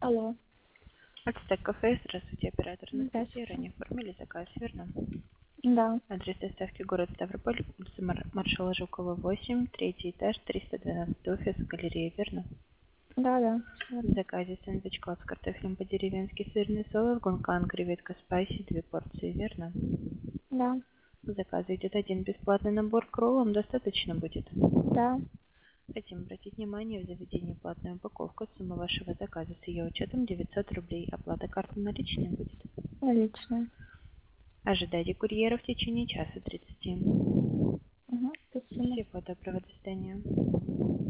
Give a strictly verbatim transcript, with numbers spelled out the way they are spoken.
Алло. Ацтек кафе, здравствуйте, оператор Анастасия. Здравствуйте. Ранее оформили заказ, верно? Да, Адрес доставки город Ставрополь, улица Мар- маршала Жукова, восемь, третий этаж, триста двенадцать, офис, галерея, верно? да, да, всё В верно. заказе сэндвич-клад с картофелем по-деревенски, сырный соус, гункан, креветка спайси, две порции, верно? Да, В заказе идет один бесплатный набор к роллам, достаточно будет? да, Хотим обратить внимание, в заведении платная упаковка, сумма вашего заказа с ее учетом девятьсот рублей, оплата карты наличными будет. наличные. Ожидайте курьера в течение часа тридцати. Угу, спасибо. Всего доброго, до свидания.